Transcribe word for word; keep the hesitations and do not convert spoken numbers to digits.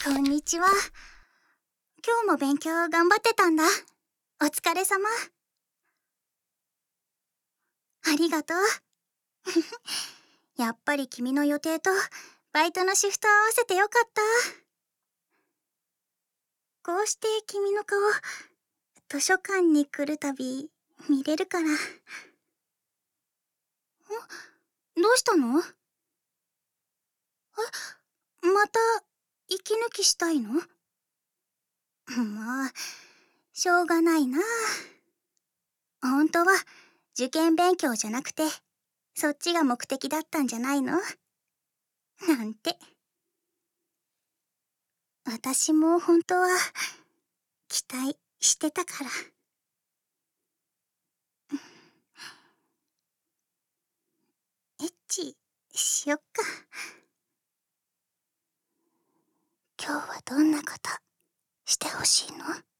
こんにちは。今日も勉強頑張ってたんだ。お疲れ様。ありがとう。やっぱり君の予定とバイトのシフト合わせてよかった。こうして君の顔、図書館に来るたび見れるから。ん？どうしたの？え、また息抜きしたいの？まあ、しょうがないな。本当は受験勉強じゃなくて、そっちが目的だったんじゃないの？なんて。私も本当は期待してたから。エッチしよっか。今日はどんなことしてほしいの？